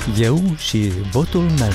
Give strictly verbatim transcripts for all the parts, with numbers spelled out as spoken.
Eu și votul meu.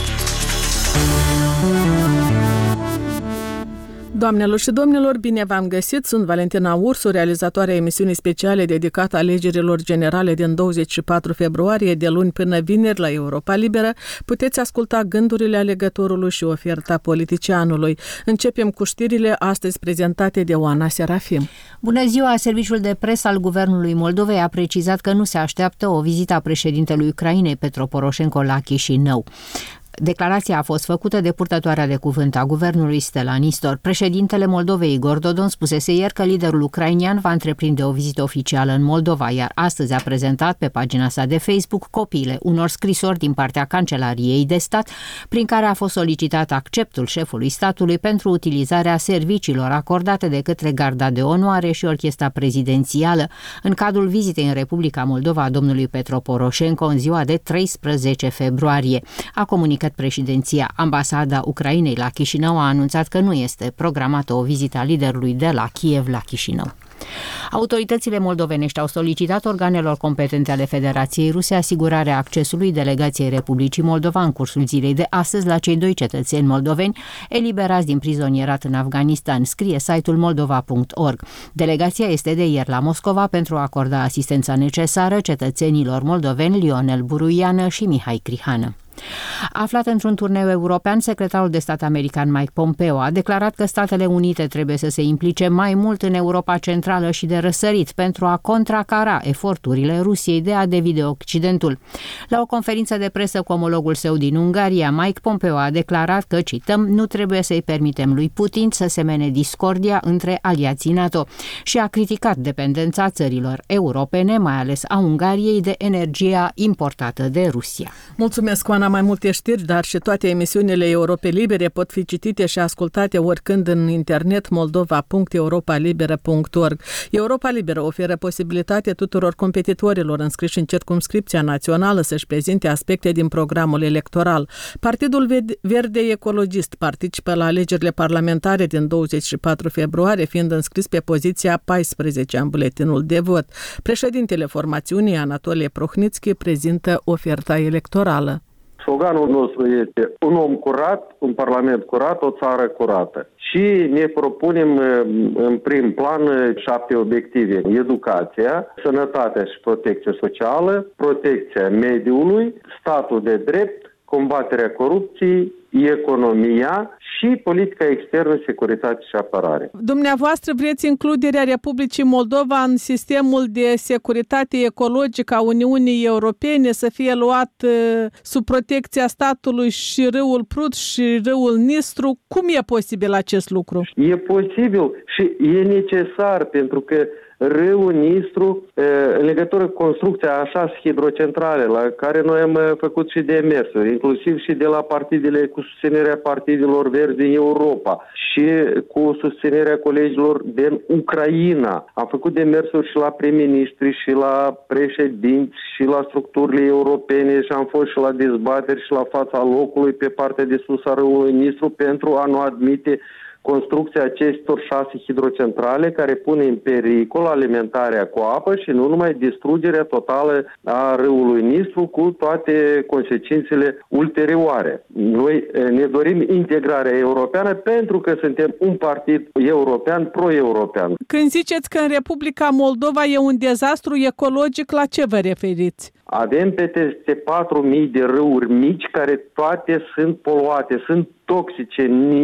Doamnelor și domnilor, bine v-am găsit! Sunt Valentina Ursu, realizatoarea emisiunii speciale dedicată alegerilor generale din douăzeci și patru februarie, de luni până vineri la Europa Liberă. Puteți asculta gândurile alegătorului și oferta politicianului. Începem cu știrile astăzi prezentate de Oana Serafim. Bună ziua! Serviciul de presă al Guvernului Moldovei a precizat că nu se așteaptă o vizită a președintelui Ucrainei, Petro Poroșenko, la Chișinău. Declarația a fost făcută de purtătoarea de cuvânt a guvernului, Stella Nistor. Președintele Moldovei, Igor Dodon, spusese ieri că liderul ucrainian va întreprinde o vizită oficială în Moldova, iar astăzi a prezentat pe pagina sa de Facebook copiile unor scrisori din partea Cancelariei de Stat, prin care a fost solicitat acceptul șefului statului pentru utilizarea serviciilor acordate de către Garda de Onoare și Orchestra Prezidențială în cadrul vizitei în Republica Moldova a domnului Petro Poroșenko în ziua de treisprezece februarie. A comunicat președinția. Ambasada Ucrainei la Chișinău a anunțat că nu este programată o vizită a liderului de la Kiev la Chișinău. Autoritățile moldovenești au solicitat organelor competente ale Federației Ruse asigurarea accesului delegației Republicii Moldova în cursul zilei de astăzi la cei doi cetățeni moldoveni eliberați din prizonierat în Afganistan, scrie site-ul moldova punct org. Delegația este de ieri la Moscova pentru a acorda asistența necesară cetățenilor moldoveni Lionel Buruiană și Mihai Crihană. Aflat într-un turneu european, secretarul de stat american Mike Pompeo a declarat că Statele Unite trebuie să se implice mai mult în Europa Centrală și de răsărit pentru a contracara eforturile Rusiei de a divide Occidentul. La o conferință de presă cu omologul său din Ungaria, Mike Pompeo a declarat că, cităm, nu trebuie să-i permitem lui Putin să semene discordia între aliații NATO și a criticat dependența țărilor europene, mai ales a Ungariei, de energia importată de Rusia. Mulțumesc, Oana. Mai multe știri, dar și toate emisiunile Europe Libere pot fi citite și ascultate oricând în internet moldova punct europa liberă punct org. Europa Liberă oferă posibilitatea tuturor competitorilor înscriși în circumscripția națională să-și prezinte aspecte din programul electoral. Partidul Verde Ecologist participă la alegerile parlamentare din douăzeci și patru februarie, fiind înscris pe poziția paisprezece în buletinul de vot. Președintele formațiunii, Anatolie Prohnitski, prezintă oferta electorală. Sloganul nostru este un om curat, un parlament curat, o țară curată. Și ne propunem în prim plan șapte obiective. Educația, sănătatea și protecția socială, protecția mediului, statul de drept, combaterea corupției, economia și politica externă, securitate și apărare. Dumneavoastră vreți includerea Republicii Moldova în sistemul de securitate ecologică a Uniunii Europene, să fie luat uh, sub protecția statului și râul Prut și râul Nistru. Cum e posibil acest lucru? E posibil și e necesar, pentru că râul Nistru, în legătură cu construcția a șase hidrocentrale, la care noi am făcut și demersuri, inclusiv și de la partidele, cu susținerea partidelor verzi din Europa și cu susținerea colegilor din Ucraina. Am făcut demersuri și la prim-ministri și la președinți și la structurile europene și am fost și la dezbateri și la fața locului pe partea de sus a râului Nistru pentru a nu admite construcția acestor șase hidrocentrale care pune în pericol alimentarea cu apă și nu numai distrugerea totală a râului Nistru cu toate consecințele ulterioare. Noi ne dorim integrarea europeană pentru că suntem un partid european, pro-european. Când ziceți că în Republica Moldova e un dezastru ecologic, la ce vă referiți? Avem peste patru mii de râuri mici care toate sunt poluate, sunt toxice,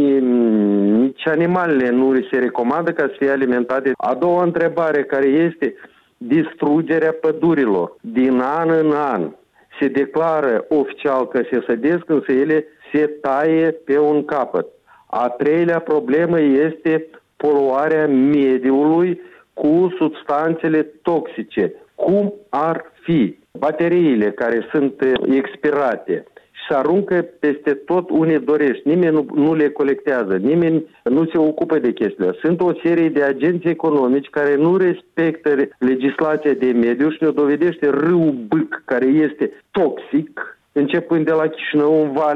nici animalele nu se recomandă ca să fie alimentate. A doua întrebare, care este distrugerea pădurilor. Din an în an se declară oficial că se sădesc, însă ele se taie pe un capăt. A treilea problemă este poluarea mediului cu substanțele toxice. Cum ar fi bateriile care sunt expirate și se aruncă peste tot unde dorești. Nimeni nu, nu le colectează, nimeni nu se ocupă de chestiile. Sunt o serie de agenți economici care nu respectă legislația de mediu și ne dovedește râul Bâc, care este toxic, începând de la Chișinău în vale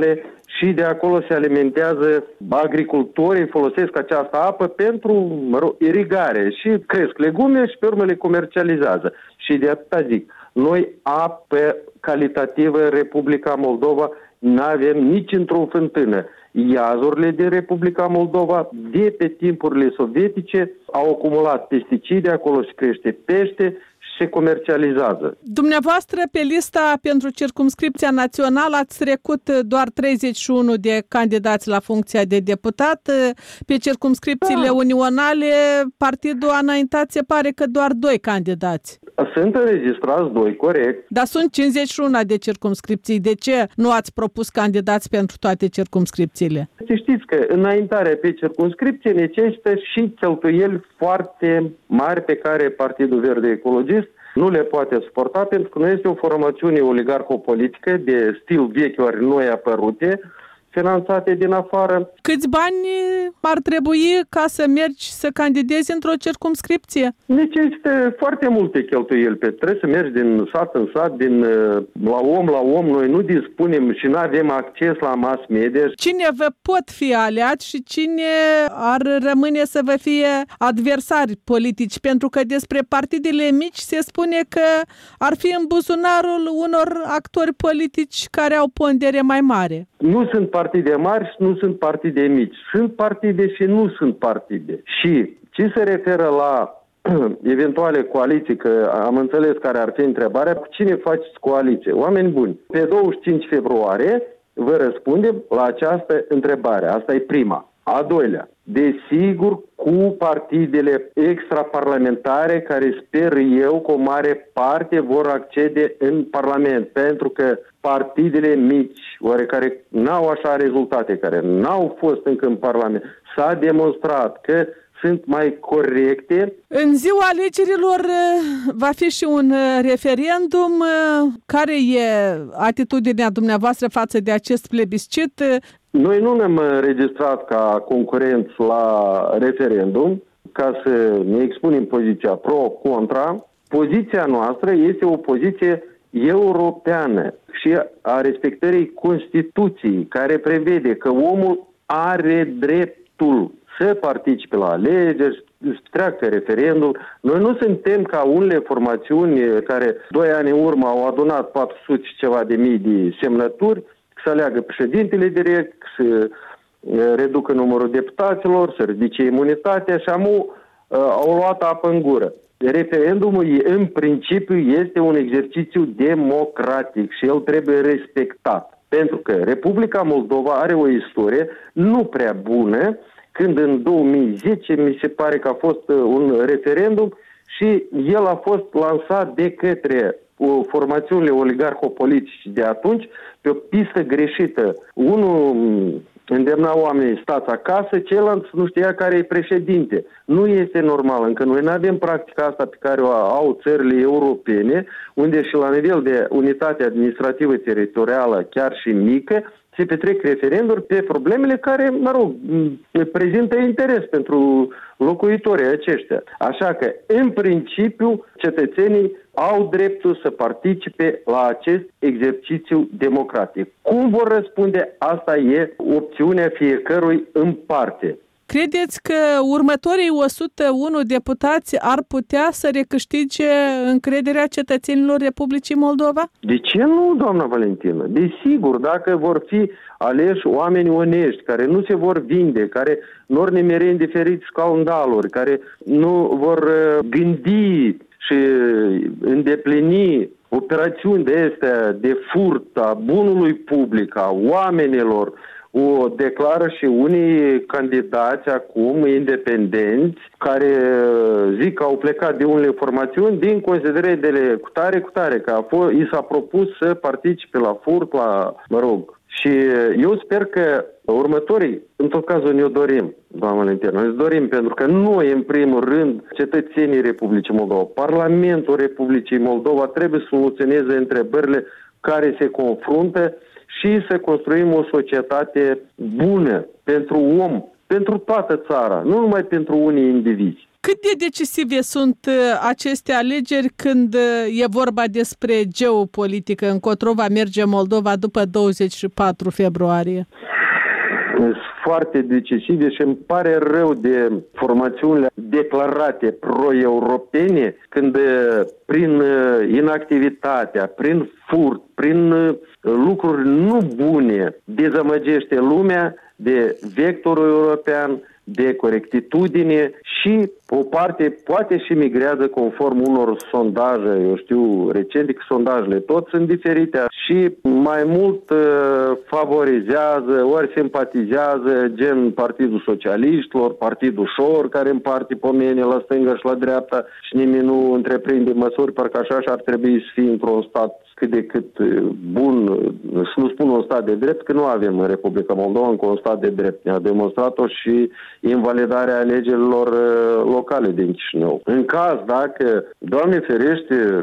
și de acolo se alimentează, agricultorii folosesc această apă pentru, mă rog, irigare și cresc legume și pe urmă le comercializează. Și de atâta zic, noi apă calitativă Republica Moldova n-avem nici într-o fântână. Iazurile din Republica Moldova, de pe timpurile sovietice, au acumulat pesticide, acolo se crește pește și se comercializează. Dumneavoastră, pe lista pentru circumscripția națională, ați trecut doar treizeci și unu de candidați la funcția de deputat. Pe circumscripțiile da. unionale, partidul a înaintat, se pare că doar doi candidați. Sunt înregistrați doi, corect. Dar sunt cincizeci și unu de circumscripții. De ce nu ați propus candidați pentru toate circumscripțiile? Știți că înaintarea pe circumscripție necesită și cheltuieli foarte mari pe care Partidul Verde Ecologist nu le poate suporta, pentru că nu este o formațiune oligarho-politică de stil vechi ori noi apărute, finanțate din afară. Câți bani ar trebui ca să mergi să candidezi într-o circumscripție? Necesită foarte multe cheltuieli. Trebuie să mergi din sat în sat, din la om la om. Noi nu dispunem și nu avem acces la mass media. Cine vă pot fi aliați și cine ar rămâne să vă fie adversari politici? Pentru că despre partidele mici se spune că ar fi în buzunarul unor actori politici care au pondere mai mare. Nu sunt partide mari și nu sunt partide mici. Sunt partide și nu sunt partide. Și ce se referă la eventuale coaliții, că am înțeles care ar fi întrebarea, cu cine faceți coaliție? Oameni buni, pe douăzeci și cinci februarie vă răspundem la această întrebare. Asta e prima. A doilea, desigur cu partidele extraparlamentare care sper eu că o mare parte vor accede în Parlament, pentru că partidele mici, oarecare n-au așa rezultate, care n-au fost încă în Parlament, s-a demonstrat că sunt mai corecte. În ziua alegerilor va fi și un referendum. Care e atitudinea dumneavoastră față de acest plebiscit? Noi nu ne-am înregistrat ca concurenți la referendum ca să ne expunem poziția pro-contra. Poziția noastră este o poziție europeană și a respectării Constituției, care prevede că omul are dreptul să participe la alegeri, să treacă referendum. Noi nu suntem ca unele formațiuni care doi ani în urmă au adunat patru sute și ceva de mii de semnături, să aleagă președintele direct, să reducă numărul deputaților, să ridice imunitatea și amu au luat apă în gură. Referendumul în principiu este un exercițiu democratic și el trebuie respectat. Pentru că Republica Moldova are o istorie nu prea bună, când în două mii zece mi se pare că a fost un referendum și el a fost lansat de către formațiunile oligarho-politice de atunci pe o pistă greșită. Unul îndemna oamenii stați acasă, celălalt nu știa care e președinte. Nu este normal, încă noi nu avem practica asta pe care o au țările europene, unde și la nivel de unitate administrativă teritorială, chiar și mică, se petrec referenduri pe problemele care, mă rog, prezintă interes pentru locuitorii aceștia. Așa că, în principiu, cetățenii au dreptul să participe la acest exercițiu democratic. Cum vor răspunde, asta e opțiunea fiecărui în parte. Credeți că următorii o sută unu deputați ar putea să recâștige încrederea cetățenilor Republicii Moldova? De ce nu, doamna Valentină? Desigur, dacă vor fi aleși oameni onești, care nu se vor vinde, care nu vor nimeri în diferiți scandaluri, care nu vor gândi și îndeplini operațiuni de astea de furt a bunului public, a oamenilor, o declară și unii candidați acum independenți care zic că au plecat de unele formațiuni din considerările cu tare, cu tare, că a fost, i s-a propus să participe la furt, la, mă rog. Și eu sper că următorii, în tot cazul ne-o dorim, doamna Valentina, ne dorim pentru că noi, în primul rând, cetățenii Republicii Moldova, Parlamentul Republicii Moldova trebuie să soluționeze întrebările care se confruntă și să construim o societate bună pentru om, pentru toată țara, nu numai pentru unii indivizi. Cât de decisive sunt aceste alegeri când e vorba despre geopolitică? Încotro va merge Moldova după douăzeci și patru februarie? Sunt foarte decisive și îmi pare rău de formațiunile declarate pro-europene când prin inactivitatea, prin furt, prin lucruri nu bune dezamăgește lumea de vectorul european, de corectitudine și o parte poate și migrează conform unor sondaje, eu știu, recente, că sondajele tot sunt diferite și mai mult uh, favorizează, ori simpatizează gen Partidul Socialiștilor, Partidul Șor, care împarte pomenii la stânga și la dreapta și nimeni nu întreprinde măsuri, parcă așa ar trebui să fie într-un stat cât de cât bun, și nu spun un stat de drept, că nu avem în Republica Moldova încă un stat de drept. Ne-a demonstrat-o și invalidarea alegerilor locale din Chișinău. În caz, dacă, Doamne ferește,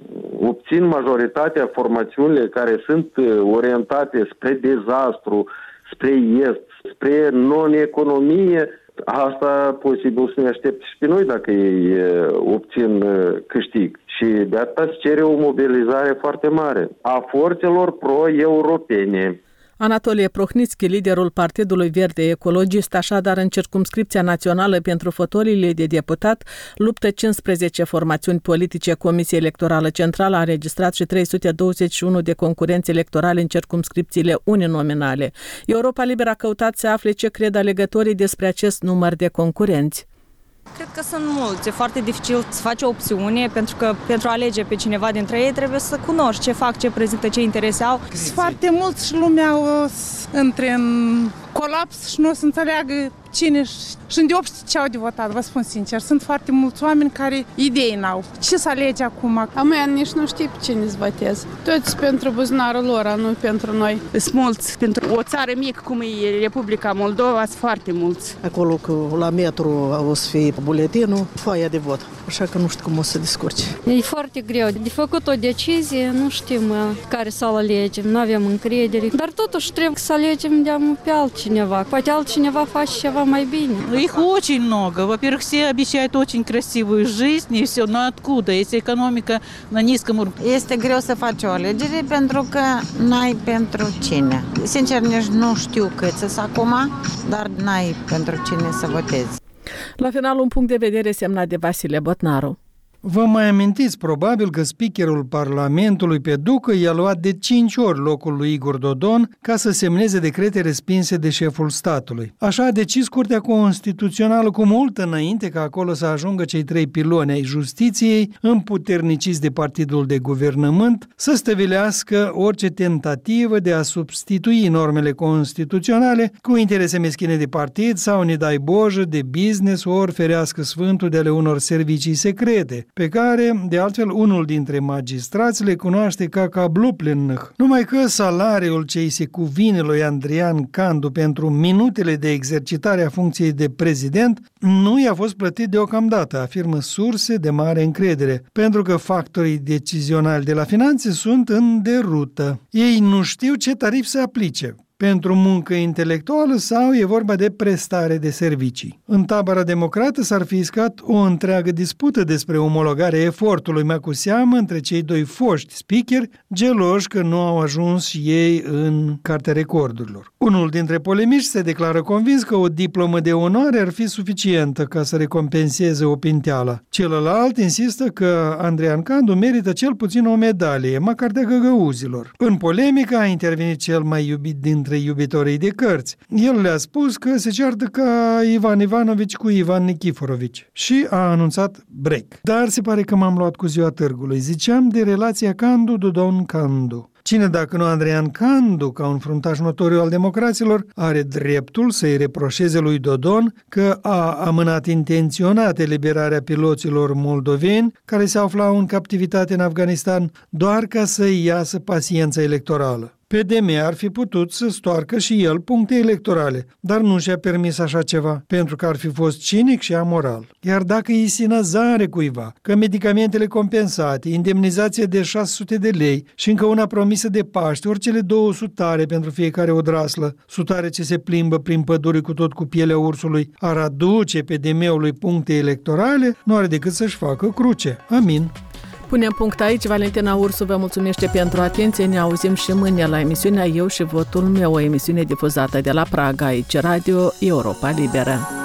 obțin majoritatea formațiunile care sunt orientate spre dezastru, spre est, spre non-economie, asta posibil să ne aștepte și pe noi dacă ei obțin câștig. Și de asta se cere o mobilizare foarte mare a forțelor pro-europene. Anatolie Prohnitski, liderul Partidului Verde Ecologist, așadar în circumscripția națională pentru fotoliile de deputat, luptă cincisprezece formațiuni politice. Comisia Electorală Centrală a înregistrat și trei sute douăzeci și unu de concurenți electorale în circumscripțiile uninominale. Europa Liberă a căutat să afle ce cred alegătorii despre acest număr de concurenți. Cred că sunt mulți. E foarte dificil să faci o opțiune, pentru că pentru a alege pe cineva dintre ei trebuie să cunoști ce fac, ce prezintă, ce interese au. Sunt foarte mulți și lumea o să intre în colaps și nu o să înțeleagă cine și îndeop ce au de votat, vă spun sincer. Sunt foarte mulți oameni care idei n-au. Ce să alege acum? Amea nici nu știi pe cine să votez. Toți pentru buzunarul lor, nu pentru noi. Sunt mulți. Pentru o țară mică cum e Republica Moldova, sunt foarte mulți. Acolo la metru o să fie buletinul, foaia de vot. Așa că nu știu cum o să descurce. E foarte greu. De făcut o decizie, nu știm care să-l alegem, nu avem încredere. Dar totuși trebuie să alegem de-am pe altcineva. Poate altcineva face ceva mai bine. Их очень много. Во-первых, все обещают очень красивую жизнь и все. Но откуда? Если экономика на низком уровне. Este greu să faci o alegere pentru că n-ai pentru cine. Sincer, nici nu știu câți sunt acum, dar n-ai pentru cine să votezi. La final, un punct de vedere semnat de Vasile Botnaru. Vă mai amintiți probabil că speakerul Parlamentului pe Ducă i-a luat de cinci ori locul lui Igor Dodon ca să semneze decrete respinse de șeful statului. Așa a decis Curtea Constituțională cu mult înainte ca acolo să ajungă cei trei piloni ai justiției, împuterniciți de partidul de guvernământ, să stăvilească orice tentativă de a substitui normele constituționale cu interese meschine de partid sau, ne dai Bojă, de business, ori ferească Sfântul de ale unor servicii secrete, pe care, de altfel, unul dintre magistrați le cunoaște ca cabluplennăh. Numai că salariul ce îi se cuvine lui Andrian Candu pentru minutele de exercitare a funcției de prezident nu i-a fost plătit deocamdată, afirmă surse de mare încredere, pentru că factorii decizionali de la finanțe sunt în derută. Ei nu știu ce tarif să aplice, pentru muncă intelectuală sau e vorba de prestare de servicii. În tabăra democrată s-ar fi iscat o întreagă dispută despre omologarea efortului, mai cu seamă între cei doi foști speakeri, geloși că nu au ajuns ei în cartea recordurilor. Unul dintre polemiști se declară convins că o diplomă de onoare ar fi suficientă ca să recompenseze o pinteală. Celălalt insistă că Andrian Candu merită cel puțin o medalie, măcar de găgăuzilor. În polemică a intervenit cel mai iubit dintre iubitorii de cărți. El le-a spus că se ceartă ca Ivan Ivanovici cu Ivan Nikiforovici și a anunțat break. Dar se pare că m-am luat cu ziua târgului. Ziceam de relația Candu-Dodon-Candu. Cine, dacă nu Andrian Candu, ca un fruntaș notoriu al democraților, are dreptul să-i reproșeze lui Dodon că a amânat intenționat eliberarea piloților moldoveni care se aflau în captivitate în Afganistan doar ca să-i iasă paciența electorală. P D M ar fi putut să stoarcă și el puncte electorale, dar nu și-a permis așa ceva, pentru că ar fi fost cinic și amoral. Iar dacă îi sinăzare cuiva că medicamentele compensate, indemnizație de șase sute de lei și încă una promisă de Paște, ori cele două sutare pentru fiecare odraslă, sutare ce se plimbă prin păduri cu tot cu pielea ursului, ar aduce P D M-ului puncte electorale, nu are decât să-și facă cruce. Amin. Punem punct aici. Valentina Ursu vă mulțumește pentru atenție. Ne auzim și mâine la emisiunea Eu și Votul meu, o emisiune difuzată de la Praga, aici Radio Europa Liberă.